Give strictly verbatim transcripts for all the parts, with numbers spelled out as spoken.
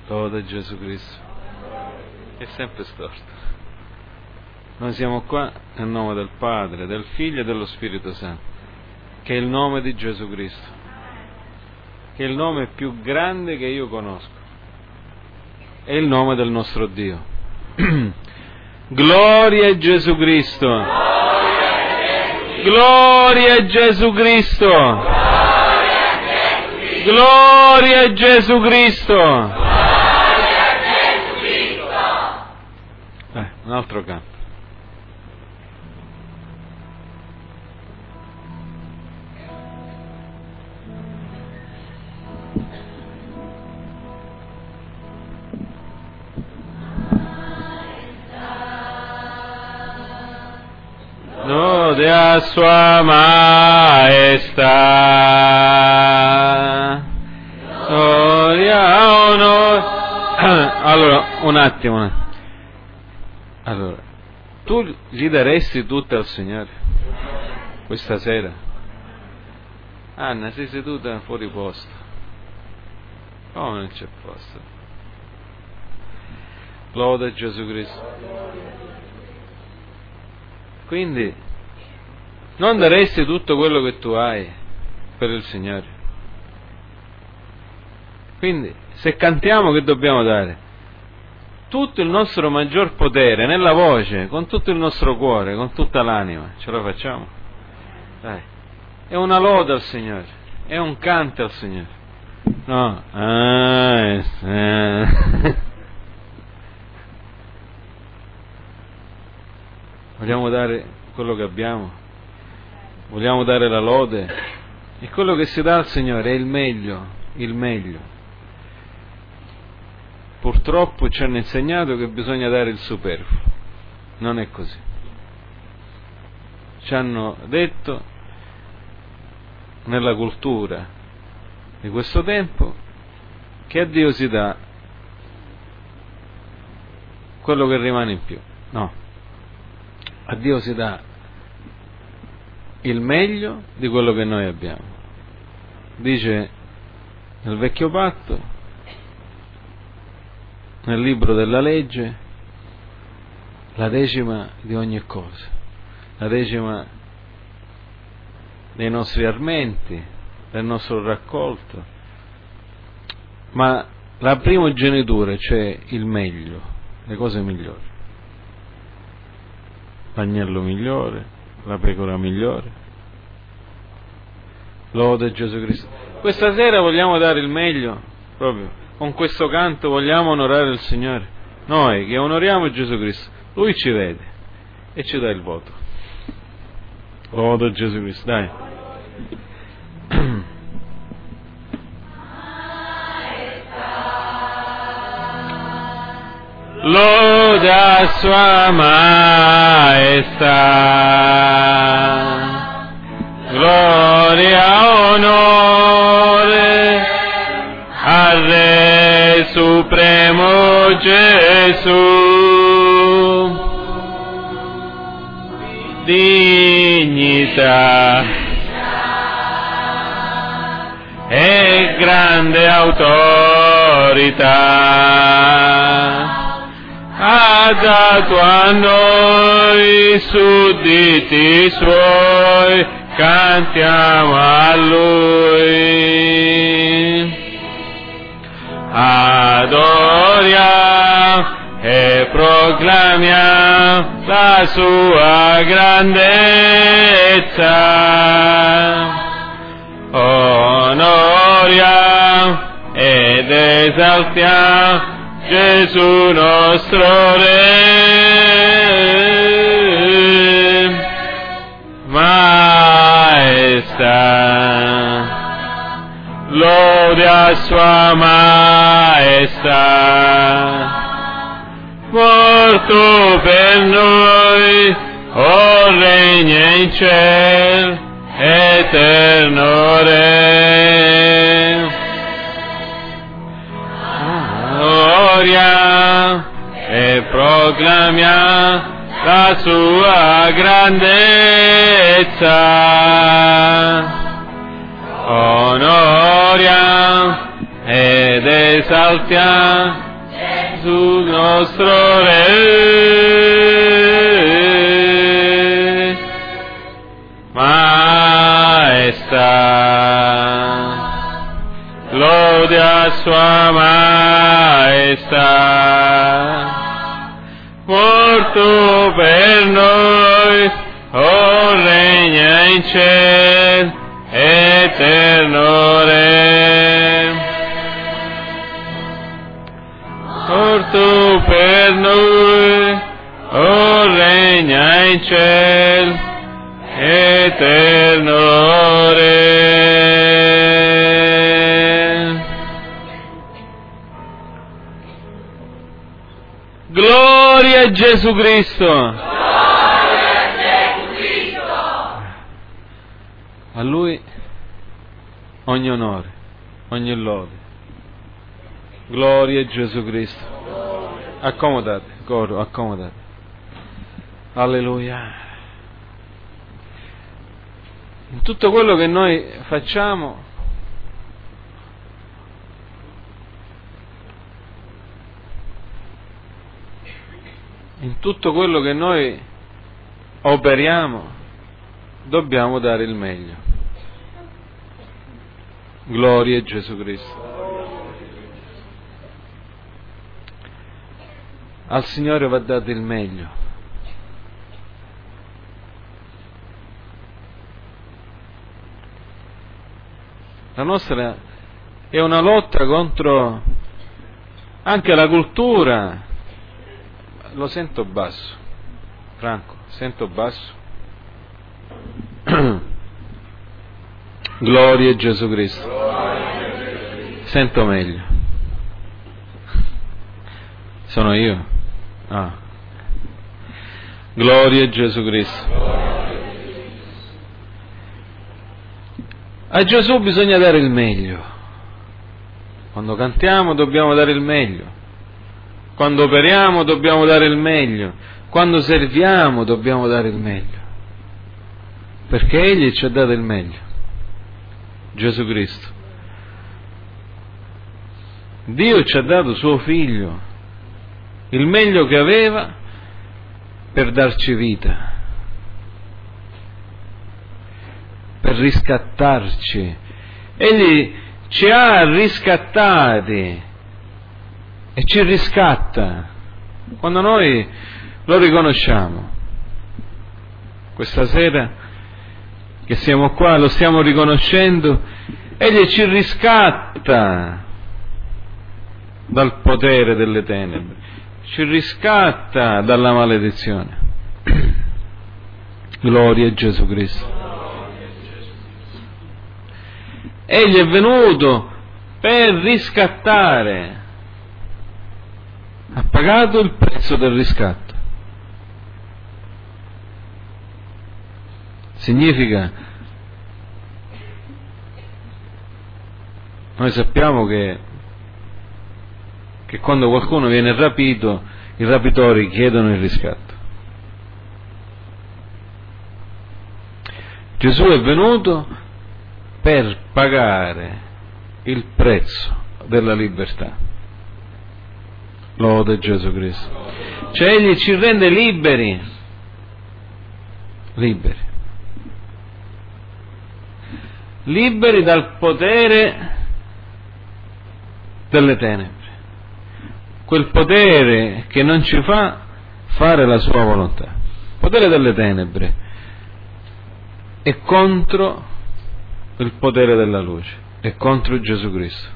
Lode Gesù Cristo. È sempre storto. Noi siamo qua nel nome del Padre, del Figlio e dello Spirito Santo, che è il nome di Gesù Cristo, che è il nome più grande che io conosco. È il nome del nostro Dio. Gloria a Gesù Cristo. Gloria a Gesù Cristo. Gloria a Gesù Cristo. Eh, un altro canto. Lode a Sua Maestà. Gloria, onore. Allora, un attimo. un attimo. Allora, tu gli daresti tutto al Signore questa sera? Anna, sei seduta fuori posto. Come non c'è posto? Lode a Gesù Cristo. Quindi non daresti tutto quello che tu hai per il Signore. Quindi se cantiamo, che dobbiamo dare? Tutto il nostro maggior potere nella voce, con tutto il nostro cuore, con tutta l'anima. Ce lo facciamo? Dai. È una lode al Signore, è un canto al Signore. No? Ah, eh. Vogliamo dare quello che abbiamo, vogliamo dare la lode, e quello che si dà al Signore è il meglio, il meglio. Purtroppo ci hanno insegnato che bisogna dare il superfluo, non è così. Ci hanno detto nella cultura di questo tempo che a Dio si dà quello che rimane in più. No. A Dio si dà il meglio di quello che noi abbiamo. Dice nel Vecchio Patto, nel libro della legge, la decima di ogni cosa, la decima dei nostri armenti, del nostro raccolto, ma la primogenitura, cioè il meglio, le cose migliori. L'agnello migliore, la pecora migliore. Lode Gesù Cristo. Questa sera vogliamo dare il meglio, proprio con questo canto vogliamo onorare il Signore. Noi che onoriamo Gesù Cristo, Lui ci vede e ci dà il voto. Lode Gesù Cristo, dai. Lode a Sua Maestà, gloria, onore al Re Supremo Gesù, dignità e grande autorità ha dato a noi sudditi Suoi, cantiamo a Lui. Adoriamo e proclamiamo la Sua grandezza, onoriamo ed esaltiamo Gesù nostro Re, Maestà, lode a Sua Maestà, morto per noi, o regna in ciel, eterno Re. Adoriamo e proclamiamo la Sua grandezza, onoriamo ed esaltiamo Gesù nostro Re, maestà, lode a sua maestà, morto per noi, o regna in cielo, eterno Re, morto per noi, o regna in cielo, eterno Re. Gloria a Gesù Cristo. A Lui ogni onore, ogni lode. Gloria a Gesù Cristo. Accomodate, coro, accomodate. Alleluia. In tutto quello che noi facciamo, in tutto quello che noi operiamo, dobbiamo dare il meglio. Gloria a Gesù Cristo. Al Signore va dato il meglio. La nostra è una lotta contro anche la cultura. Lo sento basso, Franco, sento basso. Gloria a Gesù Cristo. Sento meglio. Sono io? Ah. Gloria a Gesù Cristo. A Gesù bisogna dare il meglio. Quando cantiamo dobbiamo dare il meglio. Quando operiamo dobbiamo dare il meglio. Quando serviamo dobbiamo dare il meglio. Perché Egli ci ha dato il meglio. Gesù Cristo. Dio ci ha dato suo Figlio, il meglio che aveva per darci vita, per riscattarci. Egli ci ha riscattati e ci riscatta quando noi lo riconosciamo. Questa sera che siamo qua, lo stiamo riconoscendo, Egli ci riscatta dal potere delle tenebre, ci riscatta dalla maledizione. Gloria a Gesù Cristo. Egli è venuto per riscattare, ha pagato il prezzo del riscatto. Significa, noi sappiamo che, che quando qualcuno viene rapito, i rapitori chiedono il riscatto. Gesù è venuto per pagare il prezzo della libertà. Lode Gesù Cristo. Cioè Egli ci rende liberi, liberi. liberi dal potere delle tenebre, quel potere che non ci fa fare la sua volontà. Il potere delle tenebre è contro il potere della luce, è contro Gesù Cristo.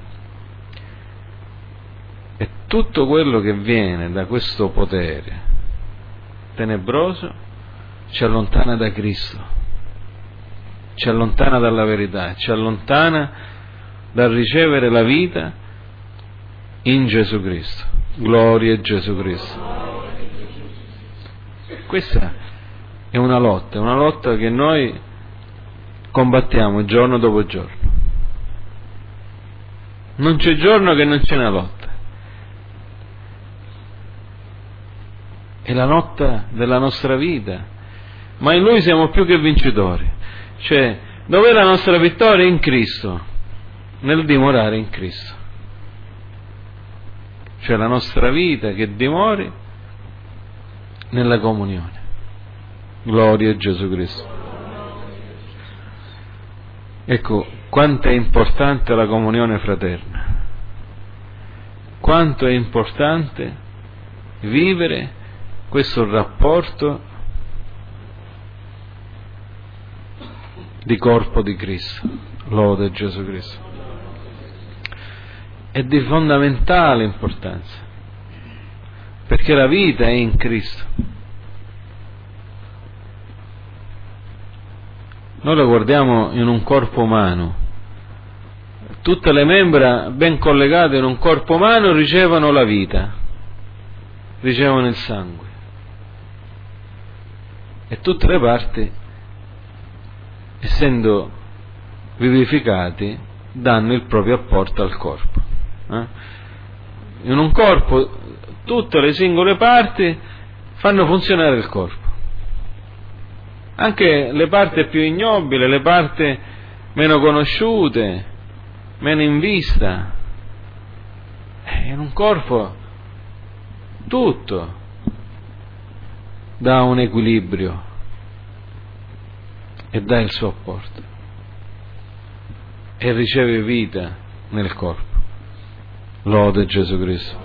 E tutto quello che viene da questo potere tenebroso ci allontana da Cristo, ci allontana dalla verità, ci allontana dal ricevere la vita in Gesù Cristo. Gloria a Gesù Cristo. Questa è una lotta, è una lotta che noi combattiamo giorno dopo giorno. Non c'è giorno che non c'è una lotta. È la lotta della nostra vita, ma in Lui siamo più che vincitori. Cioè, dov'è la nostra vittoria? In Cristo. nel dimorare in Cristo, cioè la nostra vita che dimori nella comunione. Gloria a Gesù Cristo. Ecco quanto è importante la comunione fraterna, quanto è importante vivere questo rapporto di corpo di Cristo. Lode Gesù Cristo. È di fondamentale importanza, perché la vita è in Cristo. Noi lo guardiamo in un corpo umano, tutte le membra ben collegate in un corpo umano ricevono la vita, ricevono il sangue, e tutte le parti, essendo vivificati, danno il proprio apporto al corpo. Eh? In un corpo tutte le singole parti fanno funzionare il corpo, anche le parti più ignobili, le parti meno conosciute, meno in vista. In un corpo tutto dà un equilibrio e dà il suo apporto e riceve vita nel corpo. Lode Gesù Cristo.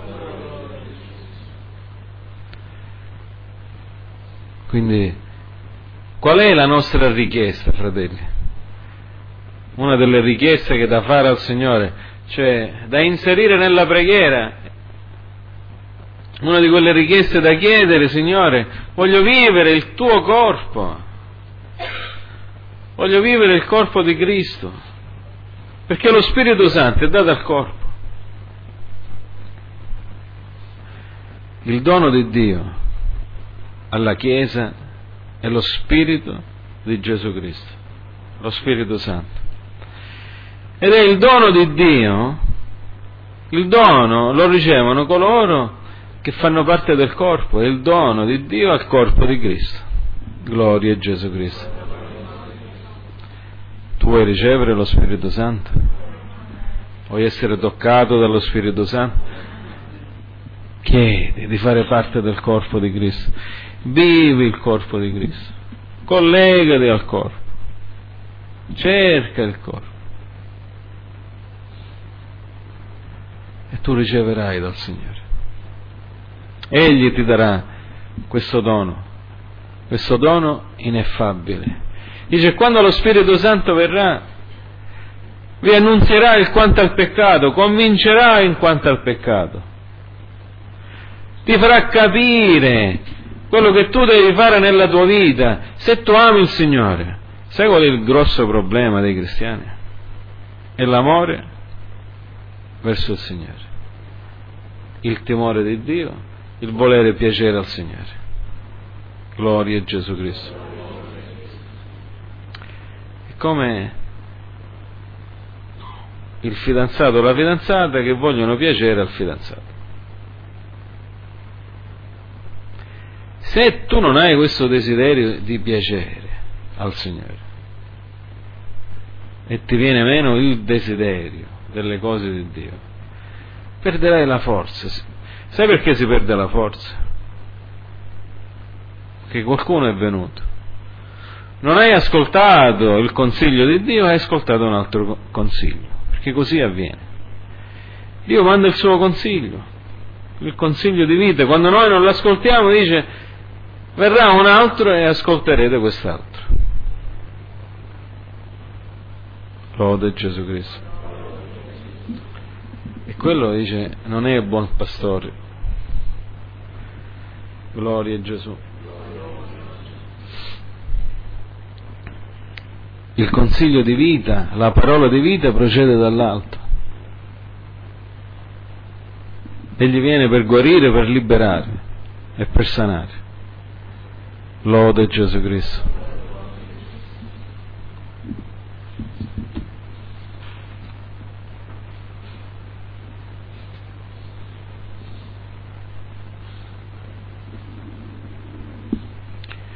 Quindi qual è la nostra richiesta, fratelli? Una delle richieste che da fare al Signore, cioè da inserire nella preghiera, una di quelle richieste da chiedere: Signore, voglio vivere il tuo corpo, voglio vivere il corpo di Cristo, perché lo Spirito Santo è dato al corpo. Il dono di Dio alla Chiesa è lo Spirito di Gesù Cristo, lo Spirito Santo. Ed è il dono di Dio, il dono lo ricevono coloro che fanno parte del corpo, è il dono di Dio al corpo di Cristo. Gloria a Gesù Cristo. Tu vuoi ricevere lo Spirito Santo? Vuoi essere toccato dallo Spirito Santo? Chiedi di fare parte del corpo di Cristo. Vivi il corpo di Cristo, collegati al corpo, cerca il corpo e tu riceverai dal Signore. Egli ti darà questo dono, questo dono ineffabile. Dice: quando lo Spirito Santo verrà, vi annunzierà il quanto al peccato, convincerà in quanto al peccato, ti farà capire quello che tu devi fare nella tua vita, se tu ami il Signore. Sai qual è il grosso problema dei cristiani? È l'amore verso il Signore, il timore di Dio, il volere piacere al Signore. Gloria a Gesù Cristo. È come il fidanzato o la fidanzata che vogliono piacere al fidanzato. Se tu non hai questo desiderio di piacere al Signore e ti viene meno il desiderio delle cose di Dio, perderai la forza. Sai perché si perde la forza? Che qualcuno è venuto, non hai ascoltato il consiglio di Dio, hai ascoltato un altro consiglio, perché così avviene. Dio manda il suo consiglio, il consiglio di vita. Quando noi non l'ascoltiamo, dice: verrà un altro e ascolterete quest'altro. Lode Gesù Cristo. E quello, dice, non è buon pastore. Gloria a Gesù. Il consiglio di vita, la parola di vita procede dall'alto. Egli viene per guarire, per liberare e per sanare. Lode Gesù Cristo.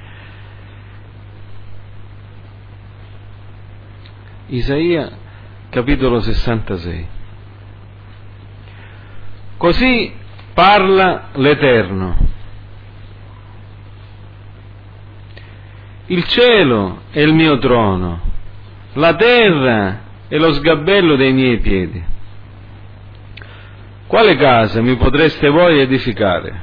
Isaia capitolo sessantasei. Così parla l'Eterno: il cielo è il mio trono, la terra è lo sgabello dei miei piedi. Quale casa mi potreste voi edificare?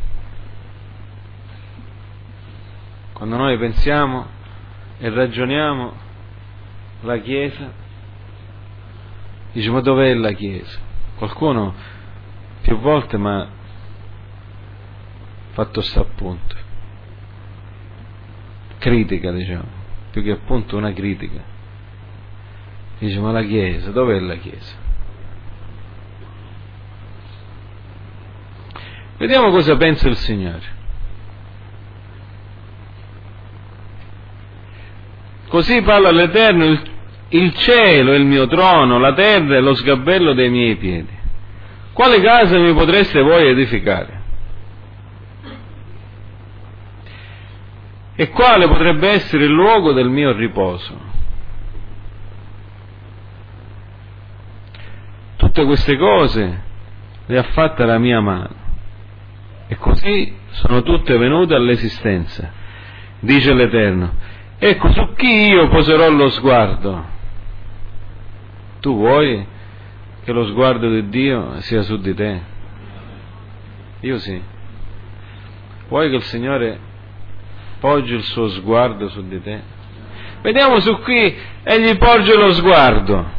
Quando noi pensiamo e ragioniamo la Chiesa, dice: ma dov'è la Chiesa? Qualcuno più volte mi ha fatto sta appunto, critica, diciamo, più che appunto una critica. Dice: ma la Chiesa, dov'è la Chiesa? Vediamo cosa pensa il Signore. Così parla l'Eterno: il, il cielo è il mio trono, la terra è lo sgabello dei miei piedi. Quale casa mi potreste voi edificare? E quale potrebbe essere il luogo del mio riposo? Tutte queste cose le ha fatte la mia mano, e così sono tutte venute all'esistenza, dice l'Eterno. Ecco, su chi io poserò lo sguardo? Tu vuoi che lo sguardo di Dio sia su di te? Io sì. Vuoi che il Signore poggi il suo sguardo su di te? Vediamo su chi Egli porge lo sguardo.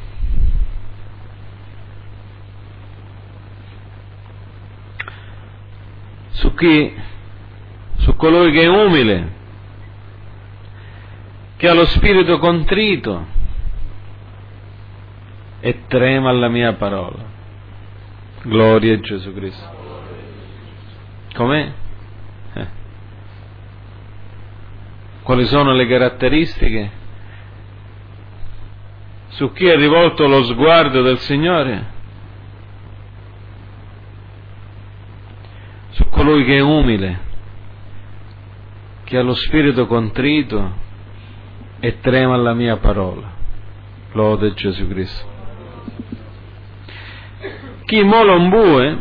Su chi? Su colui che è umile, che ha lo spirito contrito e trema alla mia parola. Gloria a Gesù Cristo. Com'è? Eh. Quali sono le caratteristiche? Su chi è rivolto lo sguardo del Signore? Su colui che è umile, che ha lo spirito contrito e trema alla mia parola. Lode Gesù Cristo. Chi mola un bue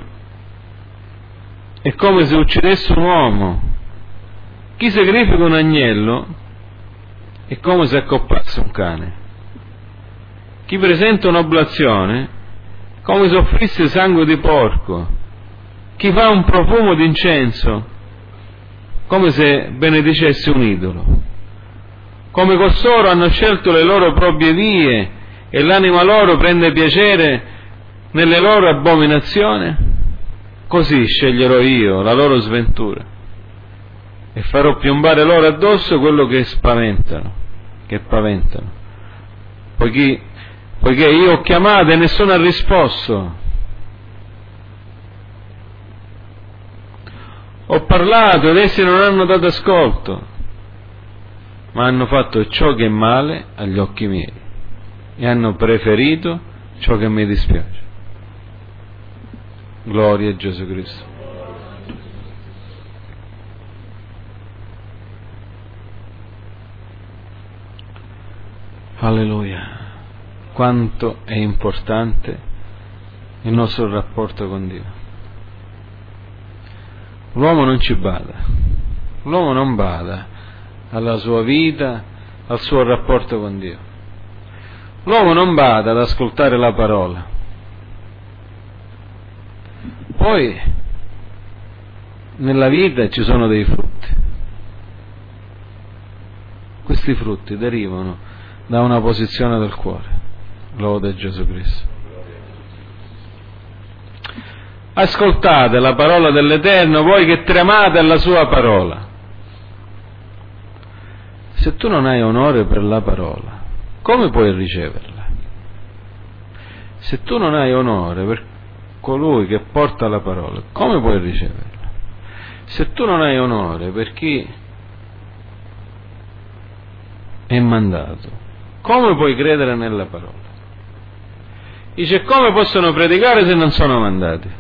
è come se uccidesse un uomo. Chi sacrifica un agnello è come se accoppasse un cane. Chi presenta un'oblazione è come se offrisse sangue di porco. Chi fa un profumo d'incenso come se benedicesse un idolo. Come costoro hanno scelto le loro proprie vie e l'anima loro prende piacere nelle loro abominazioni, così sceglierò io la loro sventura e farò piombare loro addosso quello che spaventano, che paventano. Poiché, poiché io ho chiamato e nessuno ha risposto, ho parlato ed essi non hanno dato ascolto, ma hanno fatto ciò che è male agli occhi miei e hanno preferito ciò che mi dispiace. Gloria a Gesù Cristo. Alleluia. Quanto è importante il nostro rapporto con Dio. L'uomo non ci bada, l'uomo non bada alla sua vita, al suo rapporto con Dio. L'uomo non bada ad ascoltare la parola. Poi nella vita ci sono dei frutti. Questi frutti derivano da una posizione del cuore. Lode Gesù Cristo. Ascoltate la parola dell'Eterno, voi che tremate alla sua parola. Se tu non hai onore per la parola, come puoi riceverla? Se tu non hai onore per colui che porta la parola, come puoi riceverla? Se tu non hai onore per chi è mandato, come puoi credere nella parola? Dice: come possono predicare se non sono mandati?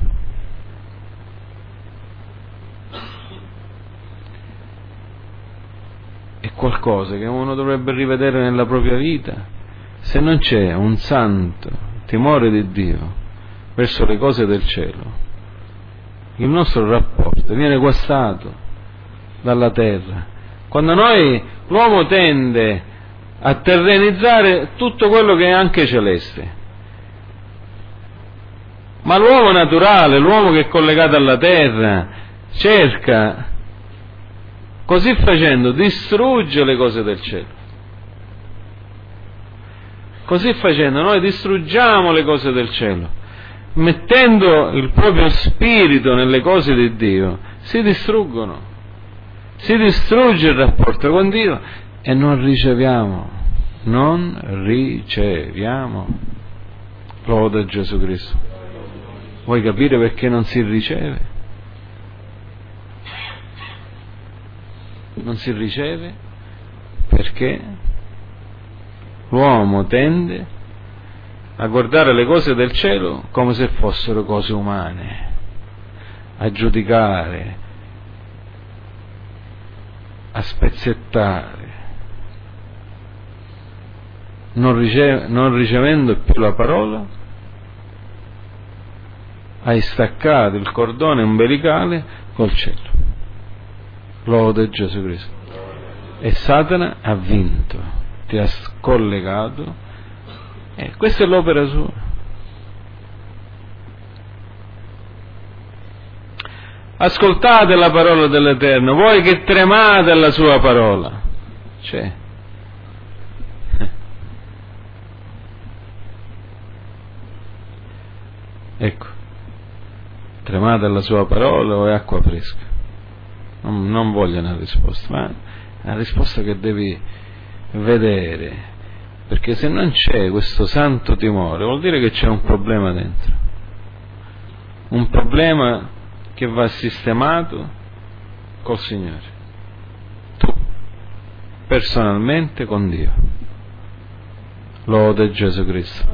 È qualcosa che uno dovrebbe rivedere nella propria vita, se non c'è un santo timore di Dio verso le cose del cielo, il nostro rapporto viene guastato dalla terra. Quando noi, l'uomo tende a terrenizzare tutto quello che è anche celeste, ma l'uomo naturale, l'uomo che è collegato alla terra, cerca, così facendo, distrugge le cose del cielo. Così facendo noi distruggiamo le cose del cielo, mettendo il proprio spirito nelle cose di Dio, si distruggono, si distrugge il rapporto con Dio e non riceviamo, non riceviamo. Lode Gesù Cristo. Vuoi capire perché non si riceve? Non si riceve perché l'uomo tende a guardare le cose del cielo come se fossero cose umane, a giudicare, a spezzettare, non, rice- non ricevendo più la parola, hai staccato il cordone umbilicale col cielo. Lode Gesù Cristo. E Satana ha vinto, ti ha scollegato, e questa è l'opera sua. Ascoltate la parola dell'Eterno, voi che tremate alla sua parola. C'è. Ecco, tremate alla sua parola o è acqua fresca? Non, non voglio una risposta, ma una risposta che devi vedere, perché se non c'è questo santo timore vuol dire che c'è un problema dentro, un problema che va sistemato col Signore, tu personalmente con Dio. Lode Gesù Cristo.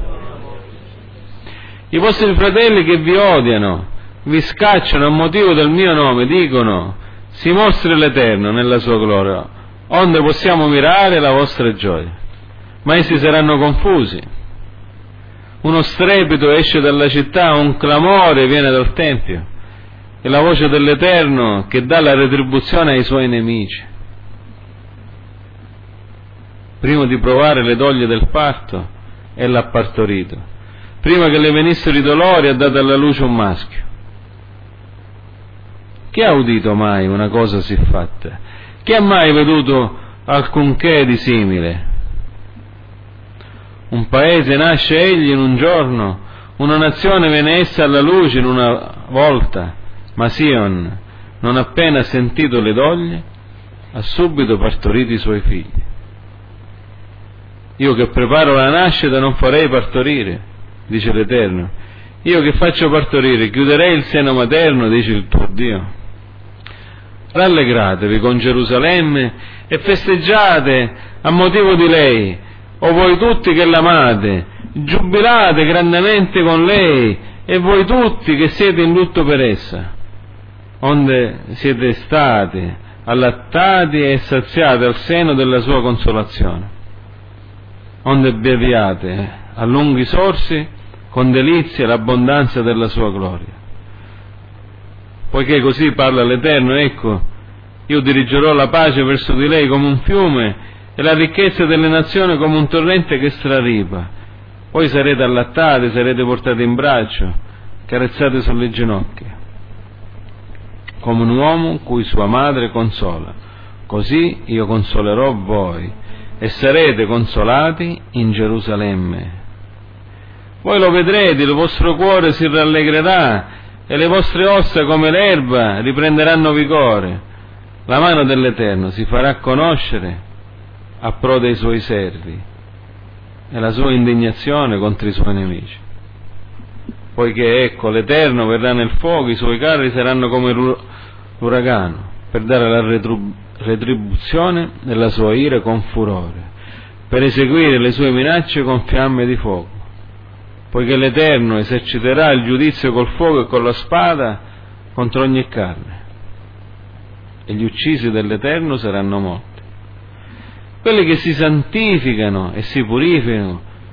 I vostri fratelli che vi odiano, vi scacciano a motivo del mio nome, dicono: si mostri l'Eterno nella sua gloria, onde possiamo mirare la vostra gioia. Ma essi saranno confusi. Uno strepito esce dalla città, un clamore viene dal Tempio. È la voce dell'Eterno che dà la retribuzione ai suoi nemici. Prima di provare le doglie del parto, ella ha partorito. Prima che le venissero i dolori, ha dato alla luce un maschio. Chi ha udito mai una cosa siffatta? Chi ha mai veduto alcunché di simile? Un paese nasce egli in un giorno, una nazione viene essa alla luce in una volta, ma Sion, non appena sentito le doglie, ha subito partorito i suoi figli. Io che preparo la nascita non farei partorire, dice l'Eterno. Io che faccio partorire, chiuderei il seno materno, dice il tuo Dio. Rallegratevi con Gerusalemme e festeggiate a motivo di lei, o voi tutti che l'amate, giubilate grandemente con lei, e voi tutti che siete in lutto per essa, onde siete stati allattati e saziati al seno della sua consolazione, onde beviate a lunghi sorsi con delizie l'abbondanza della sua gloria. Poiché così parla l'Eterno, ecco, io dirigerò la pace verso di lei come un fiume e la ricchezza delle nazioni come un torrente che straripa. Poi sarete allattati, sarete portati in braccio, carezzati sulle ginocchia, come un uomo cui sua madre consola. Così io consolerò voi e sarete consolati in Gerusalemme. Voi lo vedrete, il vostro cuore si rallegrerà e le vostre ossa come l'erba riprenderanno vigore. La mano dell'Eterno si farà conoscere a pro dei suoi servi e la sua indignazione contro i suoi nemici. Poiché ecco, l'Eterno verrà nel fuoco, i suoi carri saranno come l'uragano, per dare la retribuzione della sua ira con furore, per eseguire le sue minacce con fiamme di fuoco. Poiché l'Eterno eserciterà il giudizio col fuoco e con la spada contro ogni carne, e gli uccisi dell'Eterno saranno morti. Quelli che si santificano e si purificano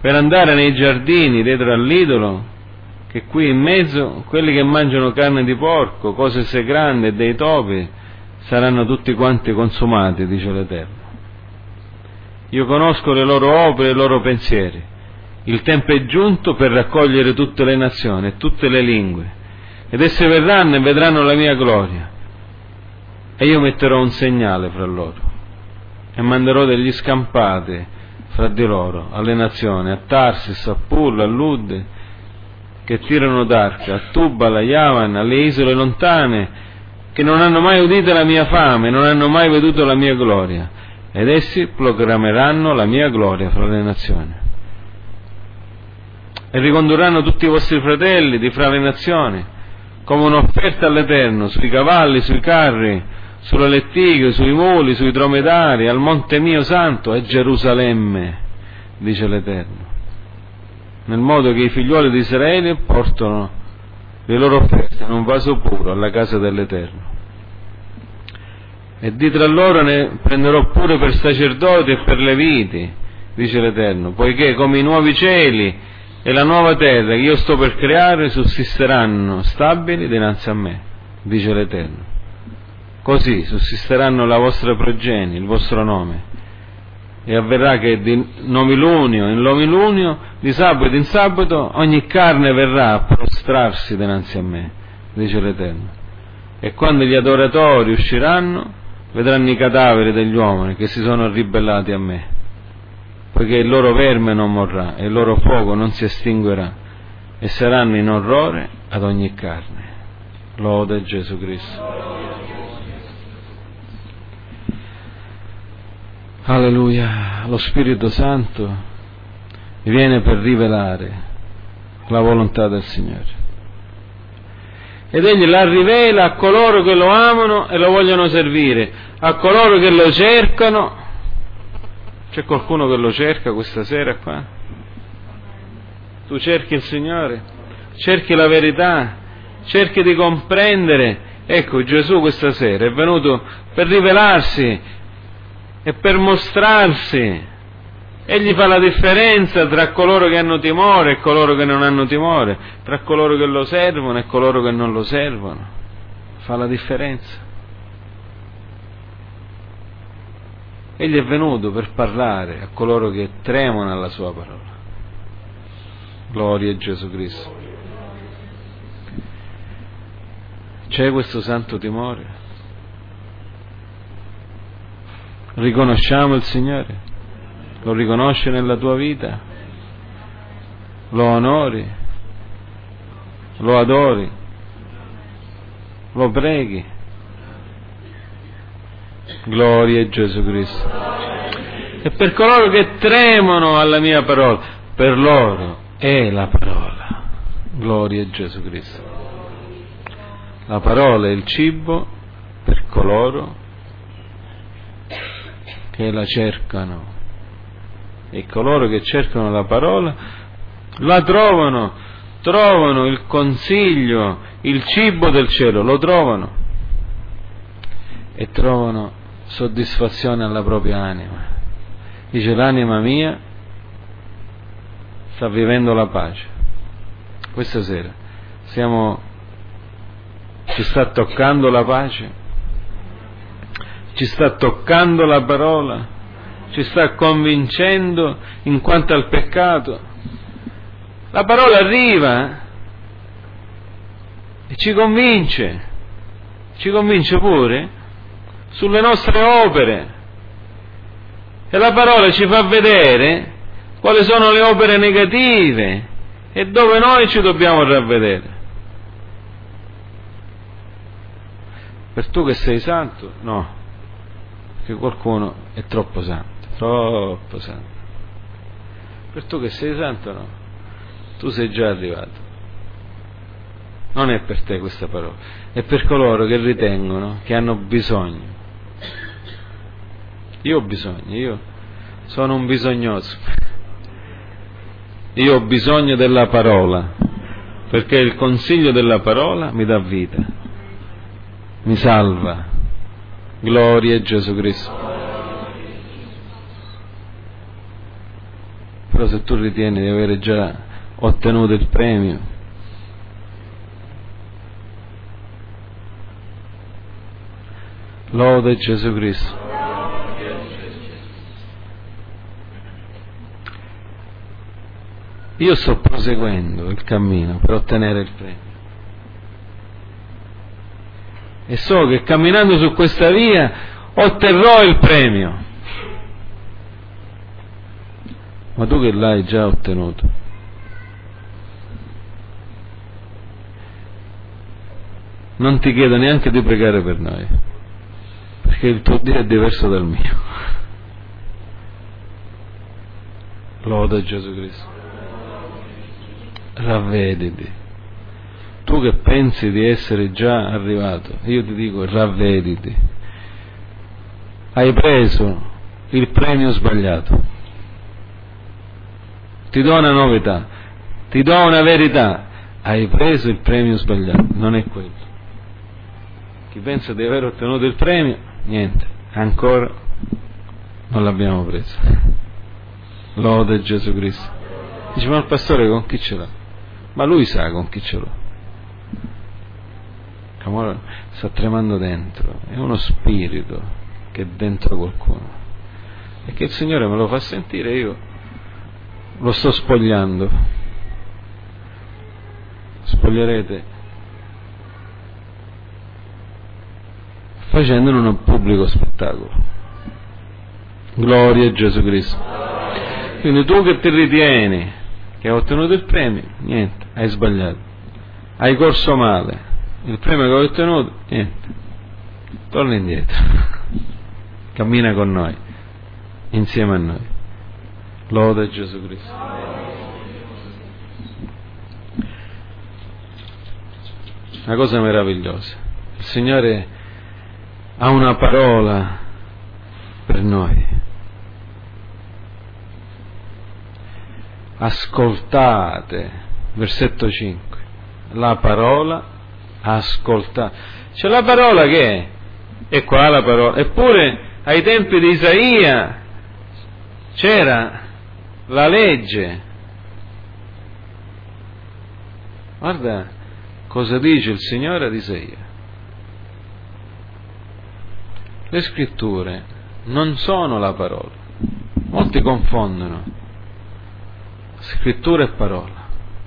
per andare nei giardini dietro all'idolo, che qui in mezzo quelli che mangiano carne di porco, cose se grandi e dei topi, saranno tutti quanti consumati, dice l'Eterno. Io conosco le loro opere e i loro pensieri. Il tempo è giunto per raccogliere tutte le nazioni e tutte le lingue, ed esse verranno e vedranno la mia gloria. E io metterò un segnale fra loro, e manderò degli scampati fra di loro alle nazioni, a Tarsis, a Pul, a Lud, che tirano d'arca, a Tubal, a Yavan, alle isole lontane, che non hanno mai udito la mia fame, non hanno mai veduto la mia gloria, ed essi proclameranno la mia gloria fra le nazioni. E ricondurranno tutti i vostri fratelli di fra le nazioni, come un'offerta all'Eterno, sui cavalli, sui carri, sulle lettighe, sui muli, sui dromedari, al monte mio santo, a Gerusalemme, dice l'Eterno, nel modo che i figlioli di Israele portano le loro offerte in un vaso puro alla casa dell'Eterno. E di tra loro ne prenderò pure per sacerdoti e per leviti, dice l'Eterno, poiché come i nuovi cieli e la nuova terra che io sto per creare sussisteranno stabili dinanzi a me, dice l'Eterno. Così sussisteranno la vostra progenie, il vostro nome, e avverrà che di novilunio in novilunio, di sabato in sabato, ogni carne verrà a prostrarsi dinanzi a me, dice l'Eterno. E quando gli adoratori usciranno, vedranno i cadaveri degli uomini che si sono ribellati a me, poiché il loro verme non morrà e il loro fuoco non si estinguerà, e saranno in orrore ad ogni carne. Lode Gesù Cristo. Alleluia. Lo Spirito Santo viene per rivelare la volontà del Signore, ed Egli la rivela a coloro che lo amano e lo vogliono servire, a coloro che lo cercano. C'è qualcuno che lo cerca questa sera qua? Tu cerchi il Signore, cerchi la verità, cerchi di comprendere. Ecco, Gesù questa sera è venuto per rivelarsi e per mostrarsi. Egli fa la differenza tra coloro che hanno timore e coloro che non hanno timore, tra coloro che lo servono e coloro che non lo servono. Fa la differenza. Egli è venuto per parlare a coloro che tremano alla sua parola. Gloria a Gesù Cristo. C'è questo santo timore? Riconosciamo il Signore? Lo riconosci nella tua vita? Lo onori? Lo adori? Lo preghi? Gloria a Gesù Cristo. E per coloro che tremano alla mia parola, per loro è la parola. Gloria a Gesù Cristo. La parola è il cibo per coloro che la cercano, e coloro che cercano la parola la trovano, trovano il consiglio, il cibo del cielo, lo trovano e trovano soddisfazione alla propria anima. Dice: l'anima mia sta vivendo la pace. Questa sera siamo, ci sta toccando la pace, ci sta toccando la parola, ci sta convincendo in quanto al peccato. La parola arriva e ci convince, ci convince pure sulle nostre opere, e la parola ci fa vedere quali sono le opere negative e dove noi ci dobbiamo ravvedere. Per tu che sei santo, no, che qualcuno è troppo santo, troppo santo. Per tu che sei santo, no, tu sei già arrivato. Non è per te questa parola, è per coloro che ritengono che hanno bisogno. Io ho bisogno, io sono un bisognoso. Io ho bisogno della parola, perché il consiglio della parola mi dà vita, mi salva. Gloria a Gesù Cristo. però se tu ritieni di avere già ottenuto il premio, lode Gesù Cristo. Io sto proseguendo il cammino per ottenere il premio e so che camminando su questa via otterrò il premio. Ma tu che l'hai già ottenuto, non ti chiedo neanche di pregare per noi, perché il tuo Dio è diverso dal mio. Loda Gesù Cristo. Ravvediti. Tu che pensi di essere già arrivato, io ti dico ravvediti. Hai preso il premio sbagliato. Ti do una novità, ti do una verità. Hai preso il premio sbagliato, non è quello. Chi pensa di aver ottenuto il premio, niente, ancora non l'abbiamo preso. Lode Gesù Cristo. Dice, ma il pastore con chi ce l'ha? Ma lui sa con chi ce l'ha. Amore, sta tremando dentro, è uno spirito che è dentro qualcuno e che il Signore me lo fa sentire, io lo sto spogliando. Spoglierete facendolo in un pubblico spettacolo. Gloria a Gesù Cristo. Quindi tu che ti ritieni che hai ottenuto il premio, niente, hai sbagliato, hai corso male. Il premio che hai ottenuto, niente, torna indietro, cammina con noi, insieme a noi. Lode Gesù Cristo. Una cosa meravigliosa, il Signore ha una parola per noi. Ascoltate, versetto cinque, la parola ascoltate. C'è la parola che è? E qua la parola. Eppure ai tempi di Isaia c'era la legge. Guarda cosa dice il Signore ad Isaia. Le scritture non sono la parola. Molti confondono scrittura e parola.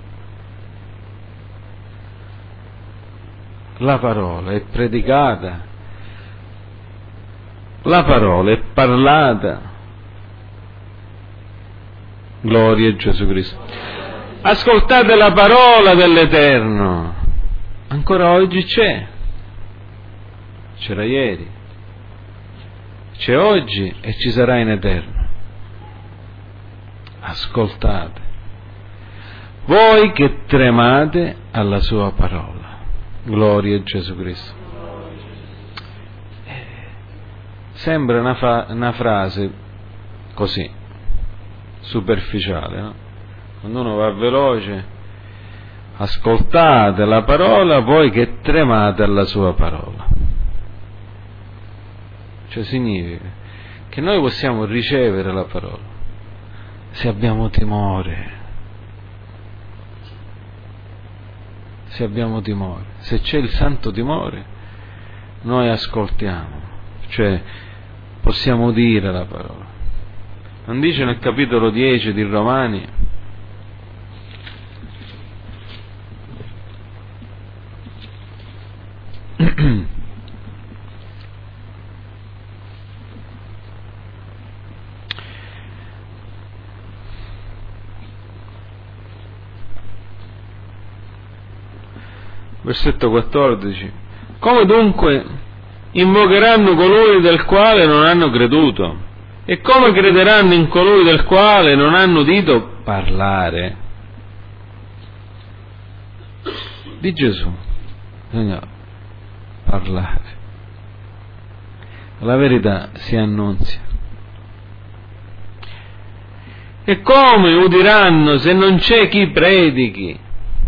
La parola è predicata, la parola è parlata. Gloria a Gesù Cristo. Ascoltate la parola dell'Eterno. Ancora oggi c'è, c'era ieri, c'è oggi e ci sarà in eterno. Ascoltate, voi che tremate alla sua parola. Gloria a Gesù Cristo. Sembra una, fa- una frase così superficiale, no? Quando uno va veloce, ascoltate la parola voi che tremate alla sua parola. Cioè significa che noi possiamo ricevere la parola se abbiamo timore. Se abbiamo timore, se c'è il santo timore, noi ascoltiamo, cioè possiamo dire la parola. Non dice nel capitolo dieci di Romani, versetto quattordici, come dunque invocheranno colui del quale non hanno creduto? E come crederanno in colui del quale non hanno udito parlare? Di Gesù bisogna parlare. La verità si annunzia. E come udiranno se non c'è chi predichi?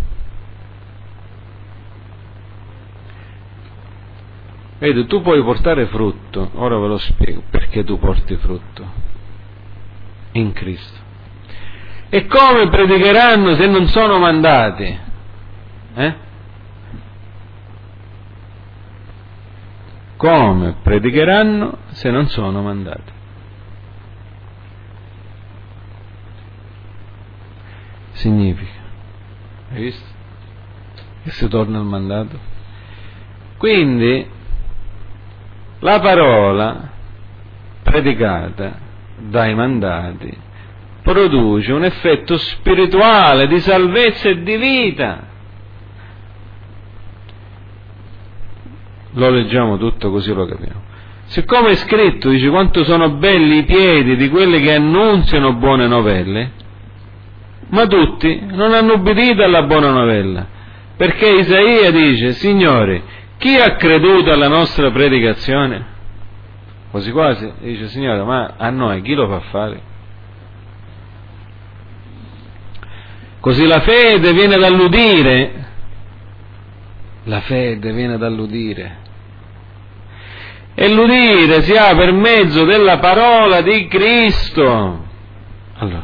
Vedi, tu puoi portare frutto, ora ve lo spiego perché tu porti frutto in Cristo. E come predicheranno se non sono mandati? Eh? Come predicheranno se non sono mandati? Significa, hai visto? Che si torna al mandato. Quindi la parola predicata dai mandati produce un effetto spirituale di salvezza e di vita. Lo leggiamo tutto così lo capiamo. Siccome è scritto, dice, quanto sono belli i piedi di quelli che annunziano buone novelle, ma tutti non hanno ubbidito alla buona novella, perché Isaia dice, Signore, chi ha creduto alla nostra predicazione? Quasi quasi dice, Signore, ma a noi chi lo fa fare? Così la fede viene dall'udire, la fede viene dall'udire, e l'udire si ha per mezzo della parola di Cristo. Allora,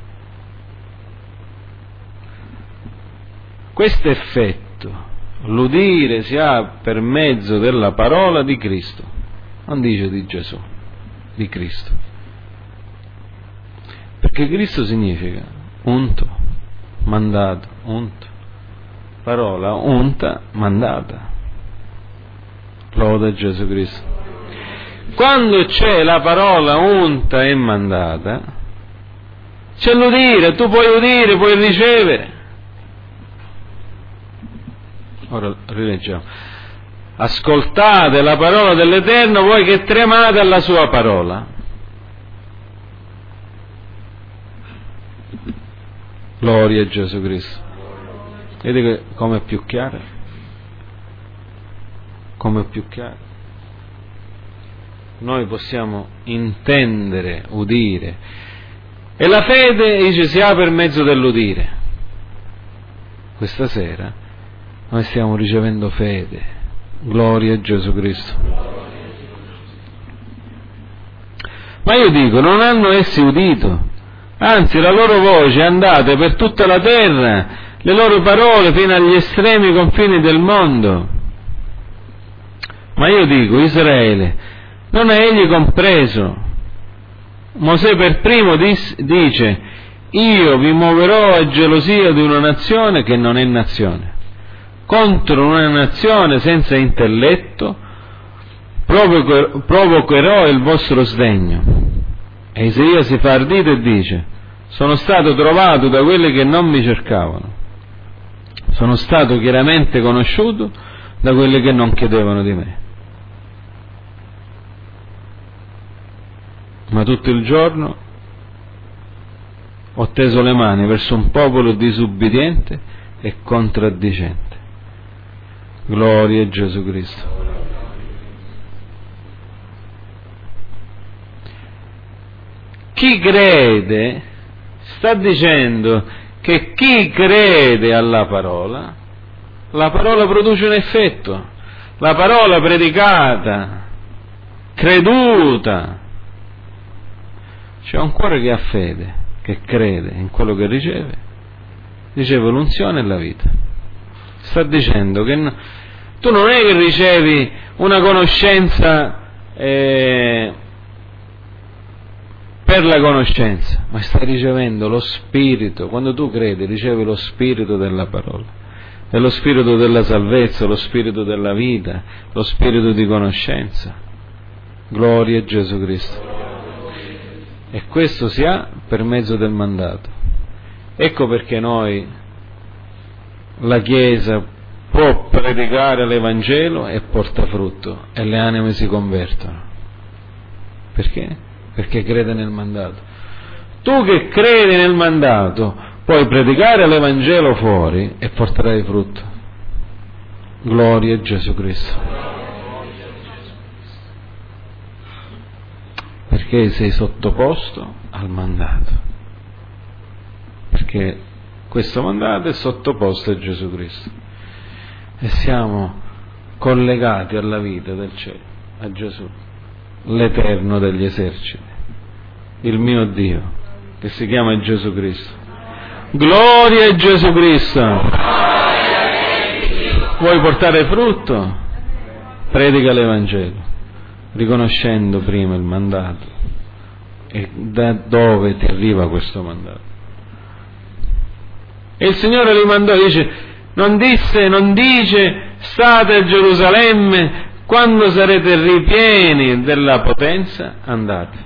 questo effetto, l'udire si ha per mezzo della parola di Cristo, non dice di Gesù, di Cristo, perché Cristo significa unto, mandato, unto, parola unta, mandata. Lode Gesù Cristo. Quando c'è la parola unta e mandata, c'è l'udire, tu puoi udire, puoi ricevere. Ora rileggiamo. Ascoltate la parola dell'Eterno, voi che tremate alla sua parola. Gloria a Gesù Cristo. Vedete come è più chiaro? Come è più chiaro? Noi possiamo intendere, udire, e la fede, dice, si ha per mezzo dell'udire. Questa sera noi stiamo ricevendo fede. Gloria a Gesù Cristo. Ma io dico, non hanno essi udito, anzi la loro voce è andata per tutta la terra, le loro parole fino agli estremi confini del mondo. Ma io dico, Israele, non è egli compreso? Mosè per primo dis, dice, io vi muoverò a gelosia di una nazione che non è nazione, contro una nazione senza intelletto provoco, provocherò il vostro sdegno. E Isaia si fa ardito e dice, sono stato trovato da quelli che non mi cercavano, sono stato chiaramente conosciuto da quelli che non chiedevano di me. Ma tutto il giorno ho teso le mani verso un popolo disubbidiente e contraddicente. Gloria a Gesù Cristo. Chi crede, sta dicendo che chi crede alla parola, la parola produce un effetto. La parola predicata, creduta. C'è un cuore che ha fede, che crede in quello che riceve, riceve l'unzione e la vita. Sta dicendo che no, tu non è che ricevi una conoscenza eh, per la conoscenza, ma stai ricevendo lo spirito. Quando tu credi, ricevi lo spirito della parola, è lo spirito della salvezza, lo spirito della vita, lo spirito di conoscenza. Gloria a Gesù Cristo. E questo si ha per mezzo del mandato. Ecco perché noi, la Chiesa, può predicare l'Evangelo e porta frutto e le anime si convertono. Perché? Perché crede nel mandato. Tu che credi nel mandato puoi predicare l'Evangelo fuori e porterai frutto. Gloria a Gesù Cristo. Perché sei sottoposto al mandato, perché questo mandato è sottoposto a Gesù Cristo e siamo collegati alla vita del cielo, a Gesù, l'Eterno degli eserciti, il mio Dio, che si chiama Gesù Cristo. Gloria a Gesù Cristo. Vuoi portare frutto? Predica l'Evangelo, riconoscendo prima il mandato e da dove ti arriva questo mandato. E il Signore li mandò, dice, non disse, non dice, state a Gerusalemme, quando sarete ripieni della potenza, andate.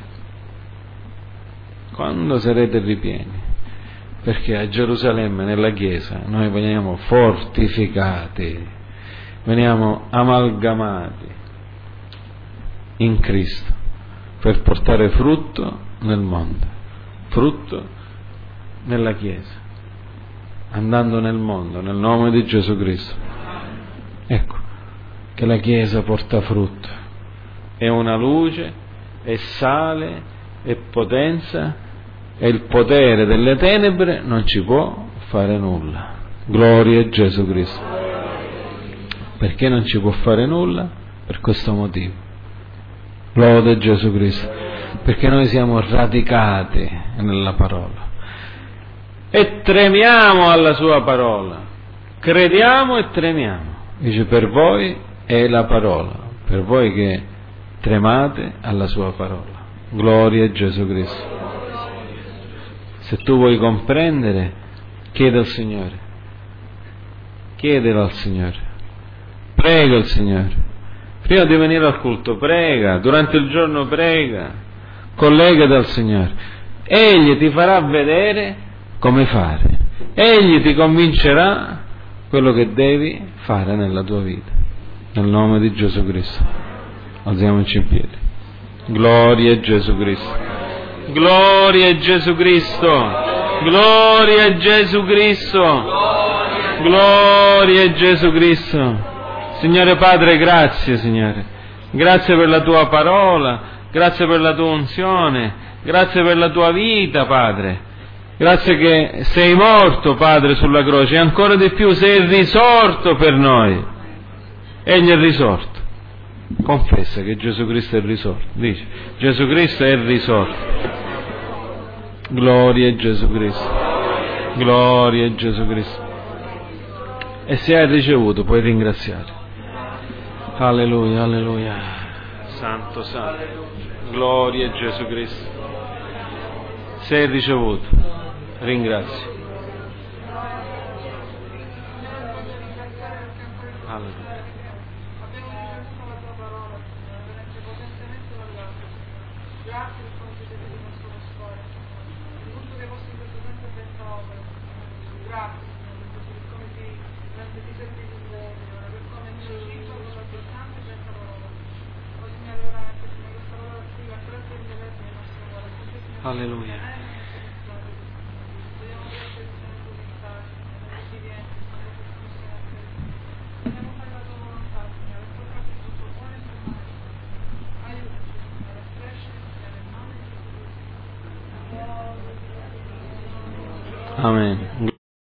Quando sarete ripieni. Perché a Gerusalemme, nella Chiesa, noi veniamo fortificati, veniamo amalgamati in Cristo per portare frutto nel mondo, frutto nella Chiesa, andando nel mondo, nel nome di Gesù Cristo. Ecco, che la Chiesa porta frutto, è una luce, è sale, è potenza, e il potere delle tenebre non ci può fare nulla. Gloria a Gesù Cristo. Perché non ci può fare nulla? Per questo motivo. Lode Gesù Cristo. Perché noi siamo radicati nella parola e tremiamo alla sua parola. Crediamo e tremiamo. Dice, per voi è la parola, per voi che tremate alla sua parola. Gloria a Gesù Cristo. Se tu vuoi comprendere, chiedi al Signore, chiedelo al Signore, prega il Signore, prima di venire al culto prega, durante il giorno prega, collegati al Signore, Egli ti farà vedere come fare, Egli ti convincerà quello che devi fare nella tua vita, nel nome di Gesù Cristo. Alziamoci in piedi. Gloria a Gesù Cristo. Gloria a Gesù Cristo, gloria a Gesù Cristo, gloria a Gesù Cristo. Signore Padre, grazie Signore, grazie per la tua parola, grazie per la tua unzione, grazie per la tua vita Padre, grazie che sei morto Padre sulla croce e ancora di più sei risorto per noi. Egli è risorto. Confessa che Gesù Cristo è risorto. Dice, Gesù Cristo è risorto. Gloria a Gesù Cristo. Gloria a Gesù Cristo. E se hai ricevuto puoi ringraziare. Alleluia, alleluia. Santo, santo. Gloria a Gesù Cristo. Se hai ricevuto, ringrazia. Alleluia. Alleluia. Amen.